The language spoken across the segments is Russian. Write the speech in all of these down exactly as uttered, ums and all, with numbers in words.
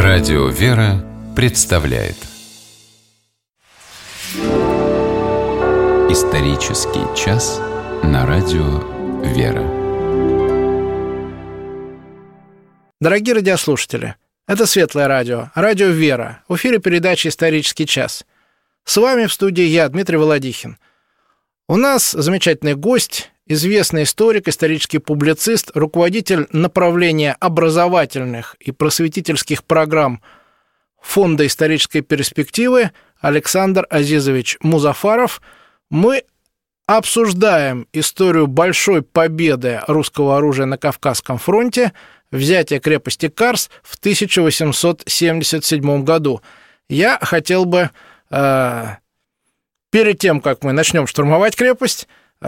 Радио «Вера» представляет исторический час на радио «Вера». Дорогие радиослушатели, это Светлое радио, радио «Вера». В эфире передача «Исторический час». С вами в студии я, Дмитрий Володихин. У нас замечательный гость, известный историк, исторический публицист, руководитель направления образовательных и просветительских программ Фонда исторической перспективы Александр Азизович Музафаров. Мы обсуждаем историю большой победы русского оружия на Кавказском фронте, взятие крепости Карс в тысяча восемьсот семьдесят седьмом году. Я хотел бы... Э, перед тем, как мы начнем штурмовать крепость,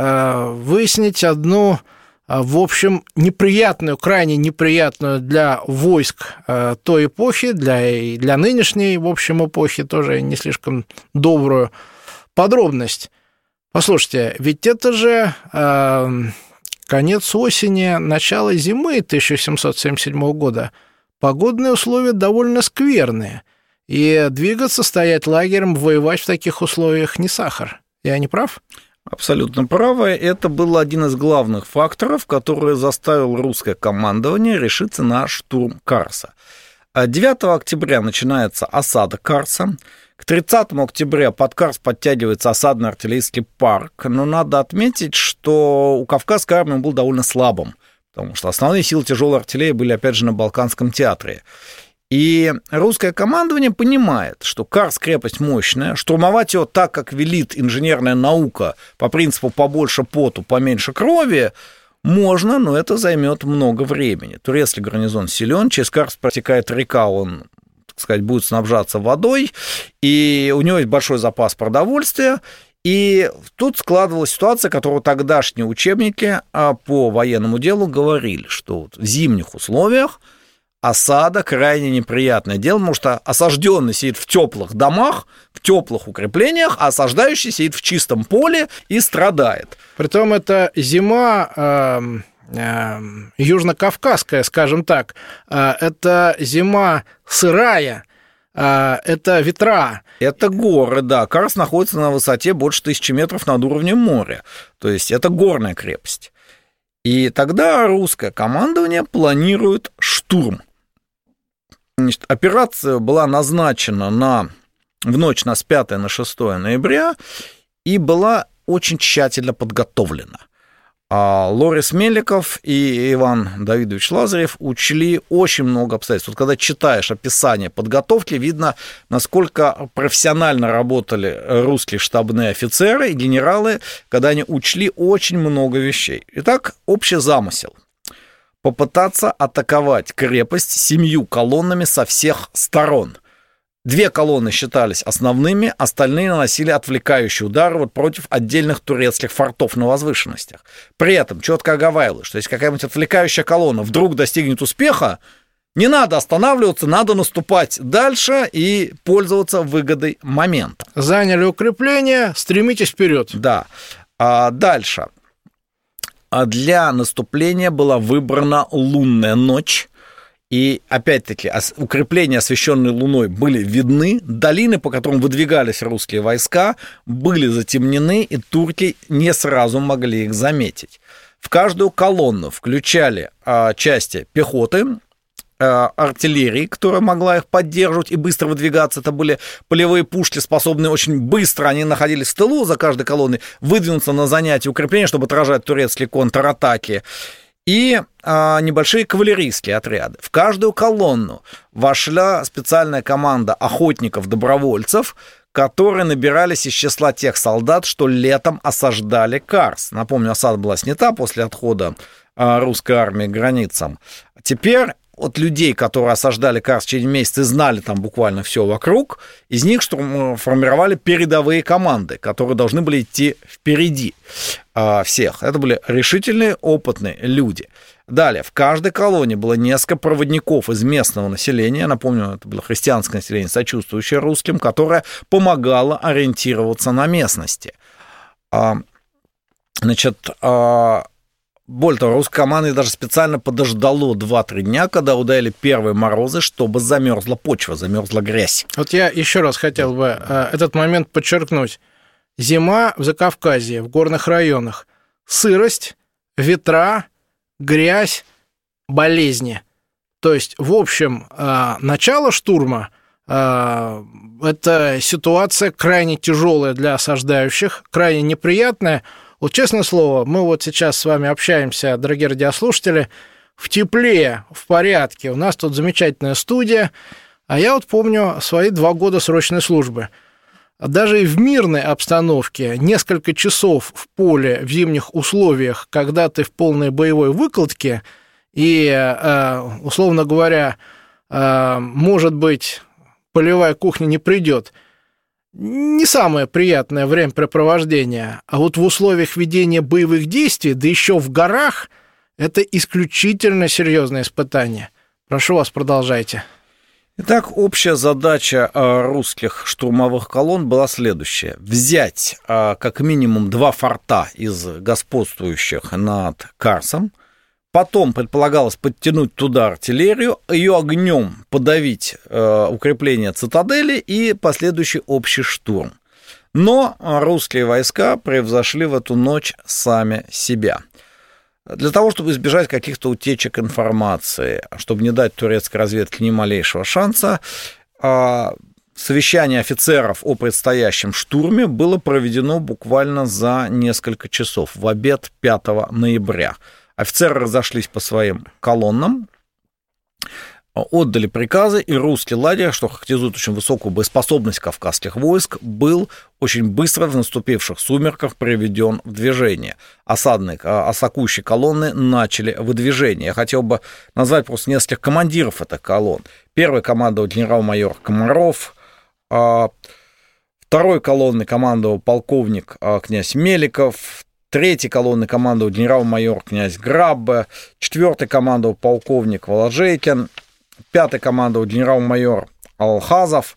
выяснить одну, в общем, неприятную, крайне неприятную для войск той эпохи, для, для нынешней, в общем, эпохи тоже не слишком добрую подробность. Послушайте, ведь это же э, конец осени, начало зимы тысяча семьсот семьдесят седьмого года. Погодные условия довольно скверные. И двигаться, стоять лагерем, воевать в таких условиях не сахар. Я не прав? Абсолютно правы. Это был один из главных факторов, который заставил русское командование решиться на штурм Карса. девятого октября начинается осада Карса. К тридцатому октября под Карс подтягивается осадно-артиллерийский парк. Но надо отметить, что у Кавказской армии он был довольно слабым, потому что основные силы тяжелой артиллерии были, опять же, на Балканском театре. И русское командование понимает, что Карс крепость мощная, штурмовать ее так, как велит инженерная наука, по принципу побольше поту, поменьше крови, можно, но это займет много времени. Турецкий гарнизон силен, через Карс протекает река, он, так сказать, будет снабжаться водой, и у него есть большой запас продовольствия. И тут складывалась ситуация, которую тогдашние учебники по военному делу говорили, что в зимних условиях осада крайне неприятное дело, потому что осажденный сидит в теплых домах, в теплых укреплениях, а осаждающий сидит в чистом поле и страдает. Притом это зима э, э, южно-кавказская, скажем так. Э, это зима сырая, э, это ветра. Это горы, да. Карс находится на высоте больше тысячи метров над уровнем моря. То есть это горная крепость. И тогда русское командование планирует штурм. Значит, операция была назначена на, в ночь на с пятого на шестое ноября и была очень тщательно подготовлена. А Лорис Меликов и Иван Давидович Лазарев учли очень много обстоятельств. Вот когда читаешь описание подготовки, видно, насколько профессионально работали русские штабные офицеры и генералы, когда они учли очень много вещей. Итак, общий замысел. Попытаться атаковать крепость семью колоннами со всех сторон. Две колонны считались основными, остальные наносили отвлекающие удары вот против отдельных турецких фортов на возвышенностях. При этом четко оговаривалось, что если какая-нибудь отвлекающая колонна вдруг достигнет успеха, не надо останавливаться, надо наступать дальше и пользоваться выгодой момента. Заняли укрепление, стремитесь вперед. Да. А дальше. А для наступления была выбрана лунная ночь. И, опять-таки, укрепления, освещенные луной, были видны. Долины, по которым выдвигались русские войска, были затемнены, и турки не сразу могли их заметить. В каждую колонну включали а, части пехоты, а, артиллерии, которая могла их поддерживать и быстро выдвигаться. Это были полевые пушки, способные очень быстро, они находились в тылу за каждой колонной, выдвинуться на занятие укрепления, чтобы отражать турецкие контратаки. И а, небольшие кавалерийские отряды. В каждую колонну вошла специальная команда охотников-добровольцев, которые набирались из числа тех солдат, что летом осаждали Карс. Напомню, осада была снята после отхода а, русской армии к границам. Теперь от людей, которые осаждали Карс через месяц и знали там буквально все вокруг, из них формировали передовые команды, которые должны были идти впереди а, всех. Это были решительные, опытные люди. Далее, в каждой колонии было несколько проводников из местного населения. Напомню, это было христианское население, сочувствующее русским, которое помогало ориентироваться на местности. А, значит, а, более того, русское командование даже специально подождало два-три дня, когда ударили первые морозы, чтобы замерзла почва, замерзла грязь. Вот я еще раз хотел бы этот момент подчеркнуть. Зима в Закавказье, в горных районах. Сырость, ветра, грязь, болезни. То есть, в общем, начало штурма – это ситуация крайне тяжелая для осаждающих, крайне неприятная. Вот, честное слово, мы вот сейчас с вами общаемся, дорогие радиослушатели, в тепле, в порядке. У нас тут замечательная студия. А я вот помню свои два года срочной службы. Даже и в мирной обстановке несколько часов в поле в зимних условиях, когда ты в полной боевой выкладке, и, условно говоря, может быть, полевая кухня не придет, не самое приятное времяпрепровождение, а вот в условиях ведения боевых действий, да еще в горах, это исключительно серьезное испытание. Прошу вас, продолжайте. Итак, общая задача русских штурмовых колонн была следующая. Взять как минимум два форта из господствующих над Карсом, потом предполагалось подтянуть туда артиллерию, ее огнем подавить э, укрепление цитадели и последующий общий штурм. Но русские войска превзошли в эту ночь сами себя. Для того, чтобы избежать каких-то утечек информации, чтобы не дать турецкой разведке ни малейшего шанса, э, совещание офицеров о предстоящем штурме было проведено буквально за несколько часов, в обед пятого ноября. Офицеры разошлись по своим колоннам, отдали приказы, и русский лагерь, что характеризует очень высокую боеспособность кавказских войск, был очень быстро в наступивших сумерках приведен в движение. Осадные, атакующие колонны начали выдвижение. Я хотел бы назвать просто нескольких командиров этих колонн. Первый командовал генерал-майор Комаров, второй колонной командовал полковник князь Меликов, третьей колонной командовал генерал-майор князь Граббе, четвертой командовал полковник Воложейкин, пятой командовал генерал-майор Алхазов,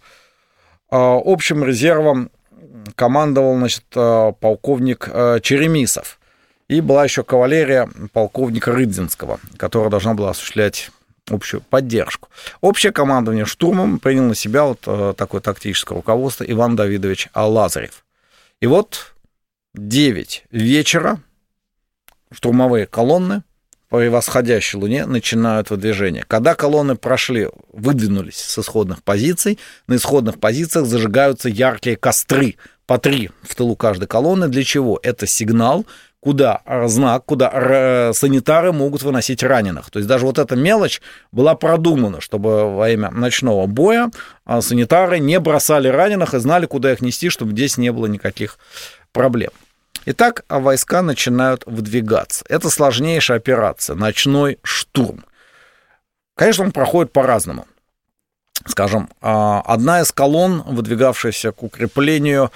общим резервом командовал, значит, полковник Черемисов. И была еще кавалерия полковника Рыдзинского, которая должна была осуществлять общую поддержку. Общее командование штурмом принял на себя вот такое тактическое руководство Иван Давидович Лазарев. И вот девять вечера штурмовые колонны по восходящей луне начинают выдвижение. Когда колонны прошли, выдвинулись с исходных позиций, на исходных позициях зажигаются яркие костры, по три в тылу каждой колонны. Для чего? Это сигнал, куда знак, куда санитары могут выносить раненых. То есть даже вот эта мелочь была продумана, чтобы во время ночного боя санитары не бросали раненых и знали, куда их нести, чтобы здесь не было никаких проблем. Итак, войска начинают выдвигаться. Это сложнейшая операция, ночной штурм. Конечно, он проходит по-разному. Скажем, одна из колонн, выдвигавшаяся к укреплению,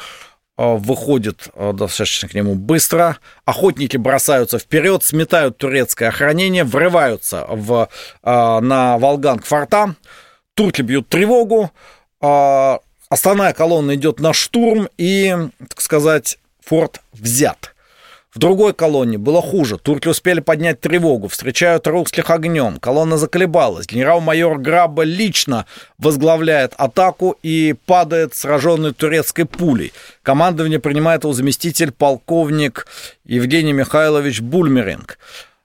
выходит достаточно к нему быстро. Охотники бросаются вперед, сметают турецкое охранение, врываются в, на Волган к фортам. Турки бьют тревогу. Основная колонна идет на штурм, и, так сказать, форт взят. В другой колонне было хуже. Турки успели поднять тревогу, встречают русских огнем. Колонна заколебалась. Генерал-майор Граббе лично возглавляет атаку и падает сраженный турецкой пулей. Командование принимает его заместитель полковник Евгений Михайлович Бульмеринг.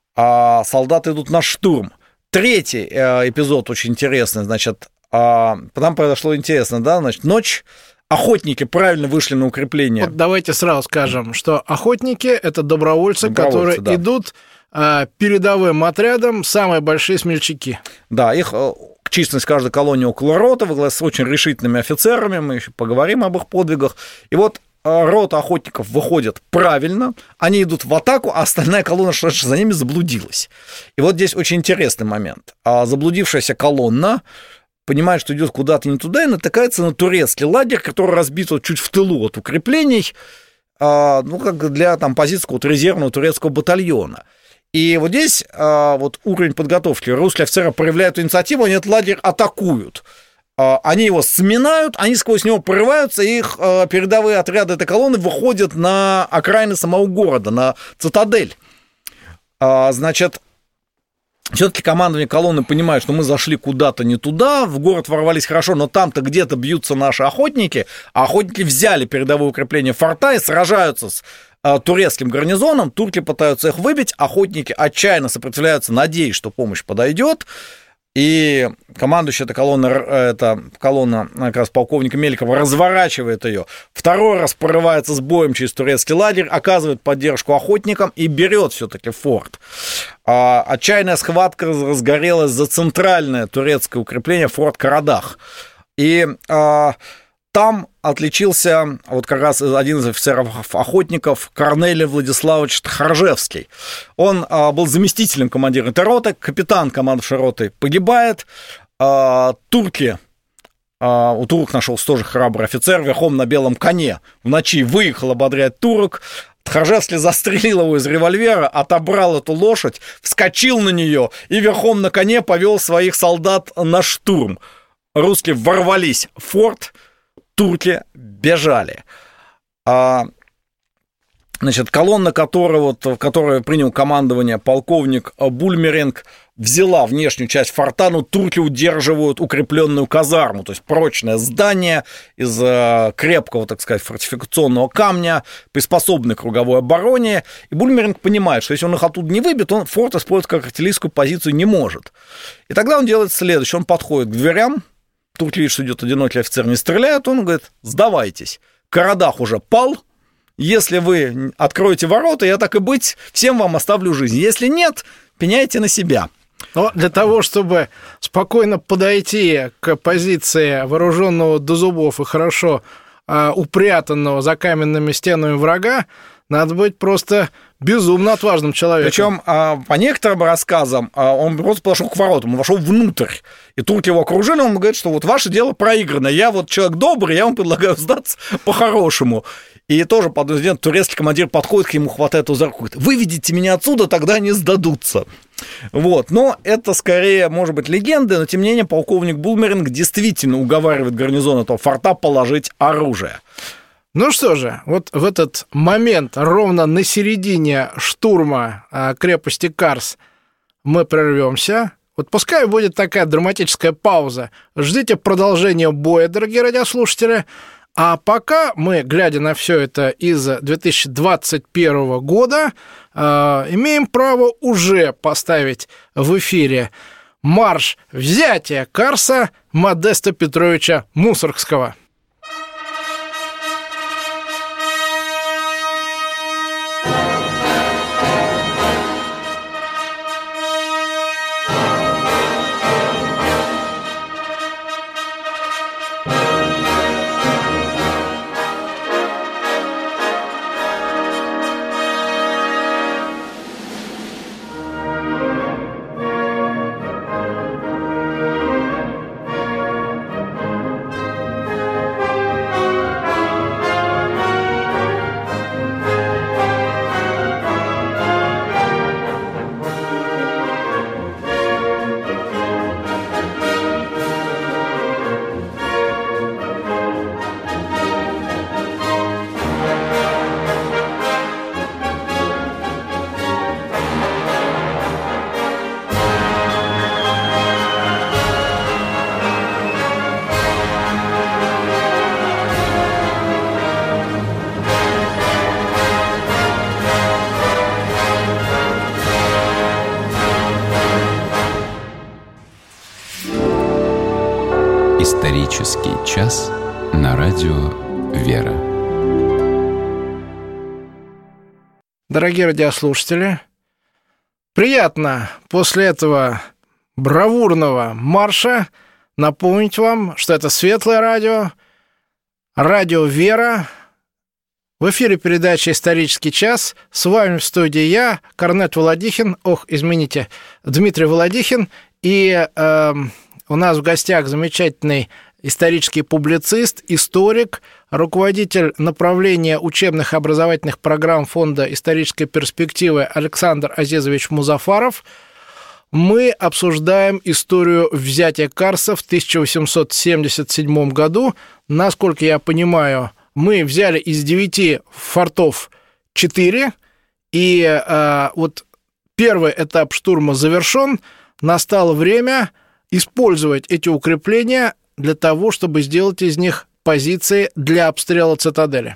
А солдаты идут на штурм. Третий эпизод очень интересный. Значит, там произошло интересно, да? Значит, ночь. Охотники правильно вышли на укрепление. Вот давайте сразу скажем, что охотники – это добровольцы, добровольцы которые да. идут а, передовым отрядом, самые большие смельчаки. Да, их численность каждой колонии около роты, во главе с очень решительными офицерами, мы еще поговорим об их подвигах. И вот рота охотников выходит правильно, они идут в атаку, а остальная колонна, что за ними, заблудилась. И вот здесь очень интересный момент. Заблудившаяся колонна понимает, что идет куда-то не туда, и натыкается на турецкий лагерь, который разбит вот чуть в тылу от укреплений, ну, как для там, позиции вот, резервного турецкого батальона. И вот здесь вот, уровень подготовки. Русские офицеры проявляют инициативу, они этот лагерь атакуют. Они его сминают, они сквозь него прорываются, и их передовые отряды этой колонны выходят на окраины самого города, на цитадель. Значит, все-таки командование колонны понимает, что мы зашли куда-то не туда, в город ворвались хорошо, но там-то где-то бьются наши охотники, а охотники взяли передовое укрепление форта и сражаются с а, турецким гарнизоном, турки пытаются их выбить, охотники отчаянно сопротивляются, надеясь, что помощь подойдет. И командующий эта колонна, эта колонна как раз полковника Меликова разворачивает ее, второй раз прорывается с боем через турецкий лагерь, оказывает поддержку охотникам и берет все-таки форт. А, отчаянная схватка разгорелась за центральное турецкое укрепление форт Карадах. И а, там отличился вот как раз один из офицеров-охотников Корнелий Владиславович Тхаржевский. Он а, был заместителем командира этой роты, капитан командовавшей ротой погибает. А, турки, а, у турок нашелся тоже храбрый офицер, верхом на белом коне. В ночи выехал ободрять турок. Тхаржевский застрелил его из револьвера, отобрал эту лошадь, вскочил на нее и верхом на коне повел своих солдат на штурм. Русские ворвались в форт, турки бежали. А, значит, колонна, которая, вот, которая принял командование полковник Бульмеринг, взяла внешнюю часть форта, но турки удерживают укрепленную казарму, то есть прочное здание из крепкого, так сказать, фортификационного камня, приспособленное к круговой обороне. И Бульмеринг понимает, что если он их оттуда не выбьет, он форт использовать как артиллерийскую позицию не может. И тогда он делает следующее. Он подходит к дверям, турки видят, что идет одинокий офицер, не стреляют, он говорит: сдавайтесь, Карадах уже пал, если вы откроете ворота, я так и быть, всем вам оставлю жизнь, если нет, пеняйте на себя. Но для того, чтобы спокойно подойти к позиции вооруженного до зубов и хорошо э, упрятанного за каменными стенами врага, надо быть просто безумно отважным человеком. Причем, по некоторым рассказам, он просто подошел к воротам, он вошел внутрь, и турки его окружили, он говорит, что вот ваше дело проиграно, я вот человек добрый, я вам предлагаю сдаться по-хорошему. И тоже подозревает, турецкий командир подходит к нему, хватает его за руку, говорит: выведите меня отсюда, тогда они сдадутся. Вот. Но это скорее, может быть, легенда, но тем не менее полковник Бульмеринг действительно уговаривает гарнизон этого форта положить оружие. Ну что же, вот в этот момент, ровно на середине штурма крепости Карс, мы прервемся. Вот пускай будет такая драматическая пауза. Ждите продолжения боя, дорогие радиослушатели. А пока мы, глядя на все это из две тысячи двадцать первого года, э, имеем право уже поставить в эфире марш взятия Карса Модеста Петровича Мусоргского. Исторический час на радио «Вера». Дорогие радиослушатели, приятно после этого бравурного марша напомнить вам, что это Светлое радио, радио «Вера». В эфире передача «Исторический час». С вами в студии я, Корнет Володихин, ох, извините, Дмитрий Володихин, и э, у нас в гостях замечательный исторический публицист, историк, руководитель направления учебных и образовательных программ Фонда исторической перспективы Александр Азизович Музафаров. Мы обсуждаем историю взятия Карса в тысяча восемьсот семьдесят седьмом году. Насколько я понимаю, мы взяли из девяти фортов четыре, и э, вот первый этап штурма завершен, настало время использовать эти укрепления для того, чтобы сделать из них позиции для обстрела цитадели.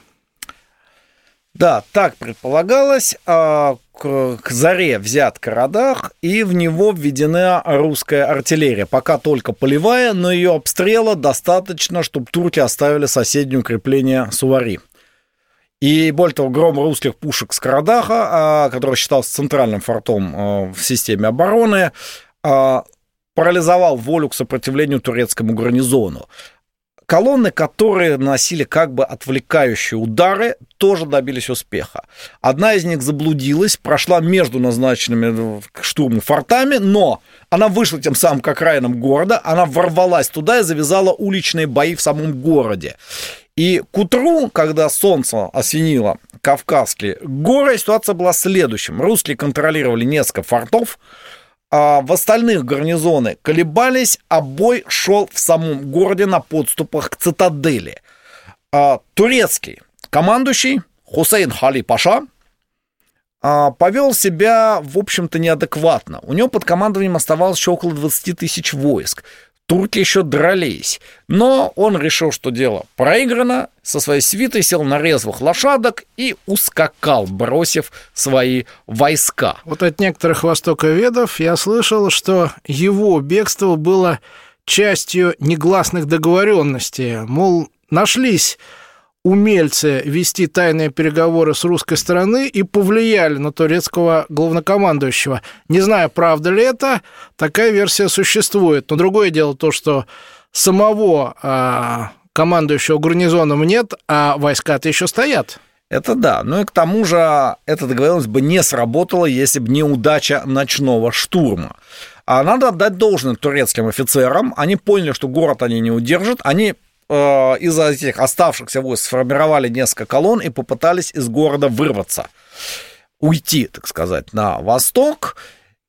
Да, так предполагалось. К заре взят Карадах, и в него введена русская артиллерия. Пока только полевая, но ее обстрела достаточно, чтобы турки оставили соседнее укрепление Сувари. И более того, гром русских пушек с Карадаха, который считался центральным фортом в системе обороны, парализовал волю к сопротивлению турецкому гарнизону. Колонны, которые наносили как бы отвлекающие удары, тоже добились успеха. Одна из них заблудилась, прошла между назначенными к штурму фортами, но она вышла тем самым к окраинам города, она ворвалась туда и завязала уличные бои в самом городе. И к утру, когда солнце осенило Кавказские горы, ситуация была следующим. Русские контролировали несколько фортов, а в остальных гарнизоны колебались, а бой шел в самом городе на подступах к цитадели. А турецкий командующий Хусейн Хали Паша а, повел себя, в общем-то, неадекватно. У него под командованием оставалось еще около двадцать тысяч войск. Турки еще дрались, но он решил, что дело проиграно, со своей свитой сел на резвых лошадок и ускакал, бросив свои войска. Вот от некоторых востоковедов я слышал, что его бегство было частью негласных договоренностей. Мол, нашлись умельцы вести тайные переговоры с русской стороны и повлияли на турецкого главнокомандующего. Не знаю, правда ли это, такая версия существует. Но другое дело то, что самого а, командующего гарнизоном нет, а войска-то еще стоят. Это да. Ну и к тому же эта договоренность бы не сработала, если бы не удача ночного штурма. А надо отдать должное турецким офицерам. Они поняли, что город они не удержат. Они из-за этих оставшихся войск сформировали несколько колонн и попытались из города вырваться, уйти, так сказать, на восток.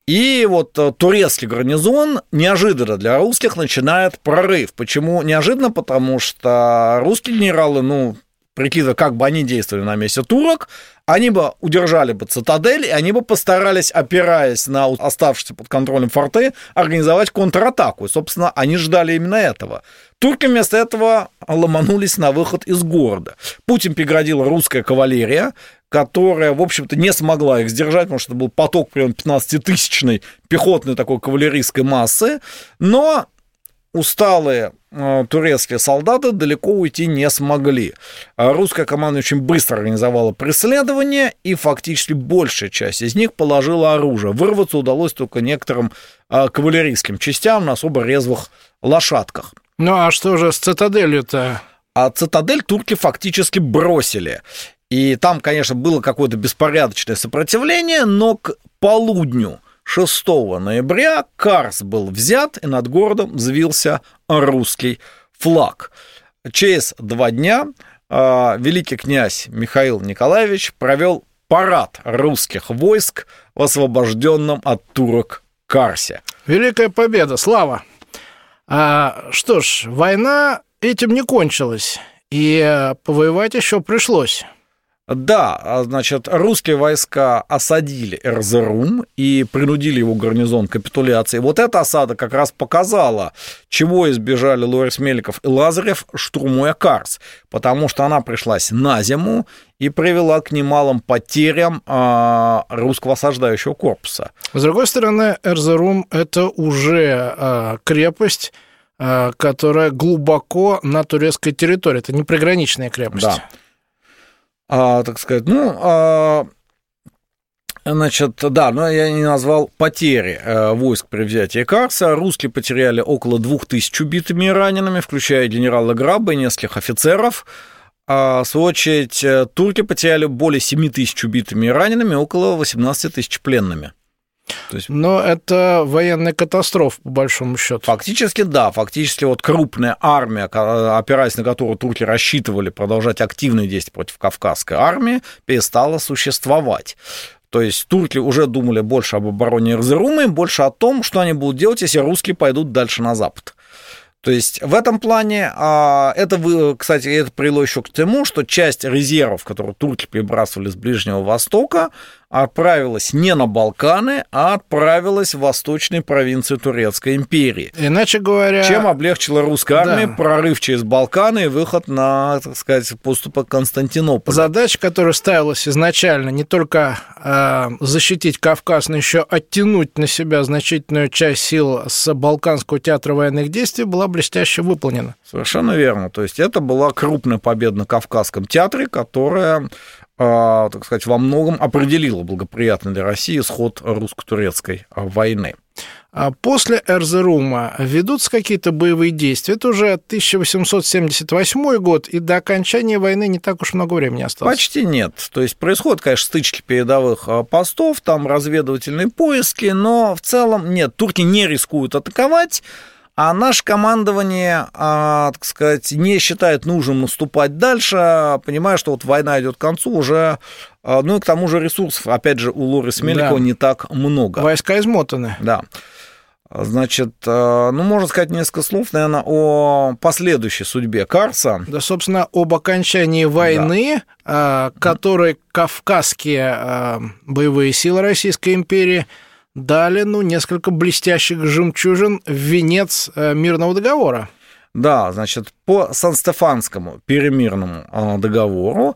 И вот турецкий гарнизон неожиданно для русских начинает прорыв. Почему неожиданно? Потому что русские генералы, ну, прикидывая, как бы они действовали на месте турок, они бы удержали бы цитадель, и они бы постарались, опираясь на оставшиеся под контролем форты, организовать контратаку. И, собственно, они ждали именно этого. Турки вместо этого ломанулись на выход из города. Путь им преградила русская кавалерия, которая, в общем-то, не смогла их сдержать, потому что это был поток примерно пятнадцатитысячной пехотной такой кавалерийской массы, но усталые э, турецкие солдаты далеко уйти не смогли. Русская команда очень быстро организовала преследование, и фактически большая часть из них положила оружие. Вырваться удалось только некоторым э, кавалерийским частям на особо резвых лошадках. Ну а что же с цитаделью-то? А цитадель турки фактически бросили. И там, конечно, было какое-то беспорядочное сопротивление, но к полудню шестого ноября Карс был взят, и над городом взвился русский флаг. Через два дня э, великий князь Михаил Николаевич провел парад русских войск в освобожденном от турок Карсе. Великая победа, слава! А, что ж, война этим не кончилась, и повоевать еще пришлось. Да, значит, русские войска осадили Эрзерум и принудили его гарнизон к капитуляции. Вот эта осада как раз показала, чего избежали Лорис Меликов и Лазарев, штурмуя Карс, потому что она пришлась на зиму и привела к немалым потерям а, русского осаждающего корпуса. С другой стороны, Эрзерум – это уже а, крепость, а, которая глубоко на турецкой территории. Это не приграничная крепость. Да. А, так сказать, ну, а, значит, да, но я не назвал потери а, войск при взятии Карса. Русские потеряли около двух тысяч убитыми и ранеными, включая генерала Граба и нескольких офицеров. А, в свою очередь, турки потеряли более семи тысяч убитыми и ранеными, около восемнадцати тысяч пленными. То есть... Но это военная катастрофа, по большому счету. Фактически, да. Фактически, вот крупная армия, опираясь на которую турки рассчитывали продолжать активные действия против Кавказской армии, перестала существовать. То есть турки уже думали больше об обороне Эрзерума и больше о том, что они будут делать, если русские пойдут дальше на запад. То есть в этом плане, это, кстати, это привело еще к тому, что часть резервов, которые турки перебрасывали с Ближнего Востока, отправилась не на Балканы, а отправилась в восточные провинции Турецкой империи. Иначе говоря... Чем облегчила русской армии да. прорыв через Балканы и выход на, так сказать, поступы к Константинополю. Задача, которая ставилась изначально, не только э, защитить Кавказ, но еще оттянуть на себя значительную часть сил с Балканского театра военных действий, была блестяще выполнена. Совершенно верно. То есть это была крупная победа на Кавказском театре, которая... так сказать, во многом определила благоприятный для России исход русско-турецкой войны. После Эрзерума ведутся какие-то боевые действия. Это уже тысяча восемьсот семьдесят восьмой год, и до окончания войны не так уж много времени осталось. Почти нет. То есть происходят, конечно, стычки передовых постов, там разведывательные поиски, но в целом нет, турки не рискуют атаковать. А наше командование, так сказать, не считает нужным наступать дальше, понимая, что вот война идет к концу уже, ну и к тому же ресурсов, опять же, у Лорис Меликова да. не так много. Войска измотаны. Да. Значит, ну, можно сказать несколько слов, наверное, о последующей судьбе Карса. Да, собственно, об окончании войны, да. которой кавказские боевые силы Российской империи дали, ну, несколько блестящих жемчужин в венец мирного договора. Да, значит, по Сан-Стефанскому перемирному договору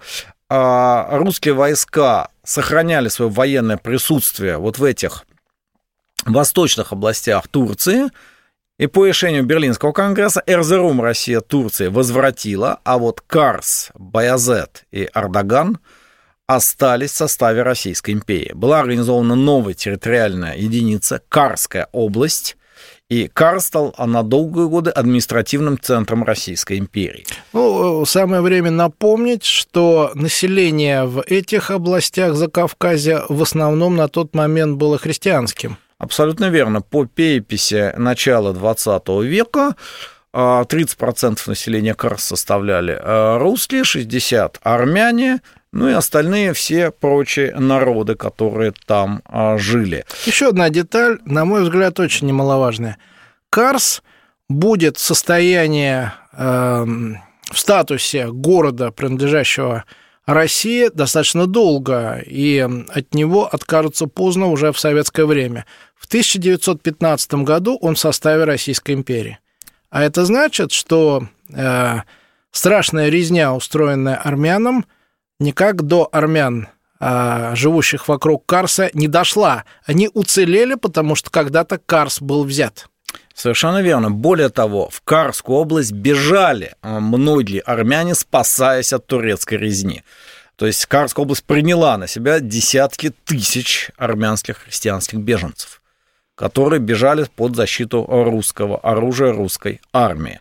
русские войска сохраняли свое военное присутствие вот в этих восточных областях Турции, и по решению Берлинского конгресса Эрзерум Россия Турции возвратила, а вот Карс, Баязет и Ардаган остались в составе Российской империи. Была организована новая территориальная единица Карская область, и Карс стал на долгие годы административным центром Российской империи. Ну, самое время напомнить, что население в этих областях Закавказья в основном на тот момент было христианским. Абсолютно верно. По переписи начала двадцатого века тридцать процентов населения Карс составляли русские, шестьдесят процентов армяне, ну и остальные все прочие народы, которые там жили. Еще одна деталь, на мой взгляд, очень немаловажная. Карс будет в состоянии, э, в статусе города, принадлежащего России, достаточно долго, и от него откажутся поздно уже в советское время. В тысяча девятьсот пятнадцатом году он в составе Российской империи. А это значит, что э, страшная резня, устроенная армянам, никак до армян, живущих вокруг Карса, не дошла. Они уцелели, потому что когда-то Карс был взят. Совершенно верно. Более того, в Карскую область бежали многие армяне, спасаясь от турецкой резни. То есть Карская область приняла на себя десятки тысяч армянских христианских беженцев, которые бежали под защиту русского оружия, русской армии.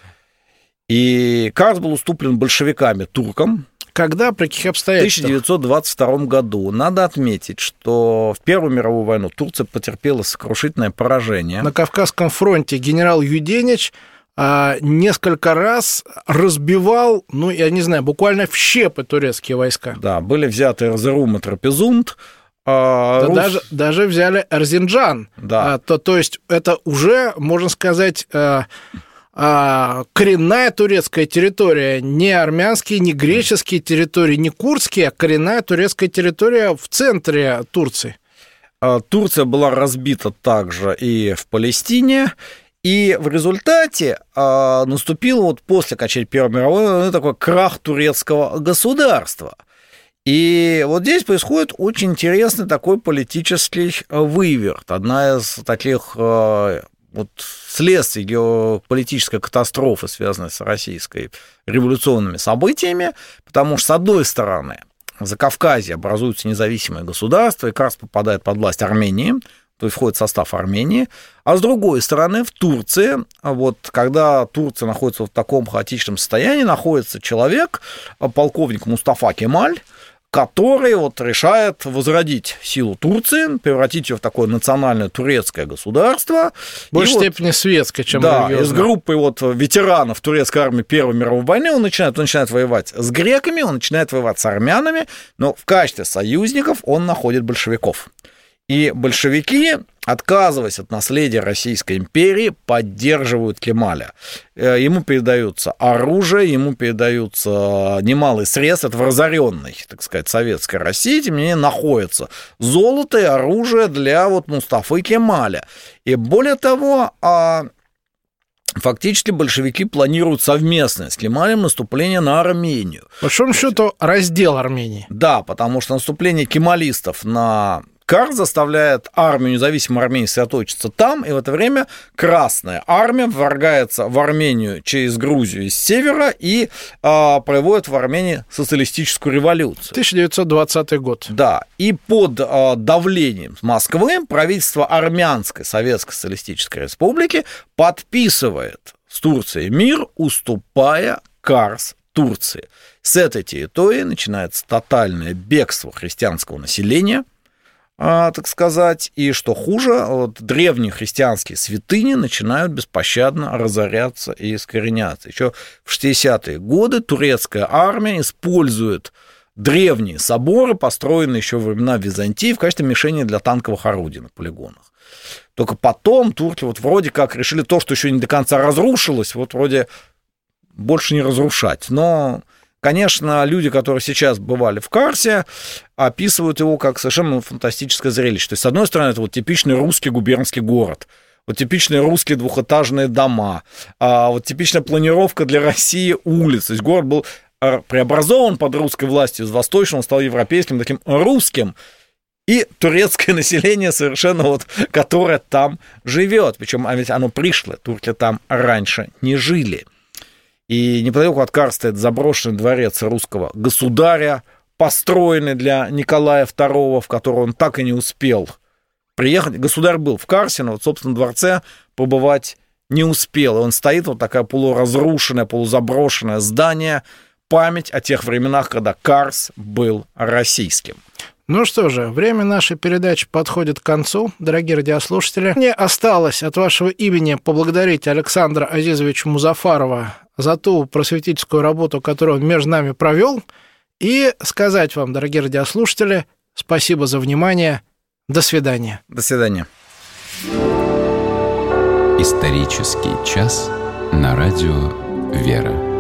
И Карс был уступлен большевиками туркам. Когда, при каких обстоятельствах? В тысяча девятьсот двадцать втором году. Надо отметить, что в Первую мировую войну Турция потерпела сокрушительное поражение. На Кавказском фронте генерал Юденич а, несколько раз разбивал, ну, я не знаю, буквально в щепы турецкие войска. Да, были взяты Эрзерум и Трапезунд. А, да, Рус... даже, даже взяли Эрзинджан. Да. А, то, то есть это уже, можно сказать... А, коренная турецкая территория, не армянские, не греческие территории, не курдские, а коренная турецкая территория в центре Турции. Турция была разбита также и в Палестине, и в результате наступил вот после окончания Первой мировой войны такой крах турецкого государства. И вот здесь происходит очень интересный такой политический выверт. Одна из таких... Вот следствие геополитической катастрофы, связанной с российской революционными событиями, потому что, с одной стороны, в Закавказье образуются независимые государства, и Карс попадает под власть Армении, то есть входит в состав Армении, а с другой стороны, в Турции, вот когда Турция находится в таком хаотичном состоянии, находится человек, полковник Мустафа Кемаль, который вот решает возродить силу Турции, превратить ее в такое национальное турецкое государство. В большей и степени вот, светское, чем да, религиозное. Из группы вот ветеранов турецкой армии Первой мировой войны он начинает, он начинает воевать с греками, он начинает воевать с армянами, но в качестве союзников он находит большевиков. И большевики отказываясь от наследия Российской империи, поддерживают Кемаля. Ему передаются оружие, ему передаются немалые средства. Это в разоренной, так сказать, советской России, тем не менее, находится золото и оружие для вот Мустафы Кемаля. И более того, фактически большевики планируют совместное с Кемалем наступление на Армению. По большому счету, раздел Армении. Да, потому что наступление кемалистов на Карс заставляет армию независимой Армении сосредоточиться там, и в это время Красная армия вторгается в Армению через Грузию с севера и а, проводит в Армении социалистическую революцию. тысяча девятьсот двадцатый год. Да, и под а, давлением Москвы правительство Армянской Советской Социалистической Республики подписывает с Турцией мир, уступая Карс Турции. С этой территории начинается тотальное бегство христианского населения, А, так сказать, и что хуже, вот, древние христианские святыни начинают беспощадно разоряться и искореняться. Еще в шестидесятые годы турецкая армия использует древние соборы, построенные еще во времена Византии, в качестве мишени для танковых орудий на полигонах. Только потом турки вот вроде как решили то, что еще не до конца разрушилось, вот вроде больше не разрушать. Но, конечно, люди, которые сейчас бывали в Карсе, описывают его как совершенно фантастическое зрелище. То есть, с одной стороны, это вот типичный русский губернский город, вот типичные русские двухэтажные дома, а вот типичная планировка для России улиц. То есть город был преобразован под русской властью, из восточного он стал европейским, таким русским, и турецкое население совершенно вот, которое там живет. Причем ведь оно пришло, турки там раньше не жили. И неподалеку от Карса стоит заброшенный дворец русского государя, построенный для Николая второго, в который он так и не успел приехать. Государь был в Карсе, но вот, собственно, в дворце побывать не успел. И он стоит, вот такая полуразрушенное, полузаброшенное здание, память о тех временах, когда Карс был российским. Ну что же, время нашей передачи подходит к концу, дорогие радиослушатели. Мне осталось от вашего имени поблагодарить Александра Азизовича Музафарова за ту просветительскую работу, которую он между нами провел, и сказать вам, дорогие радиослушатели, спасибо за внимание. До свидания. До свидания. Исторический час на радио «Вера».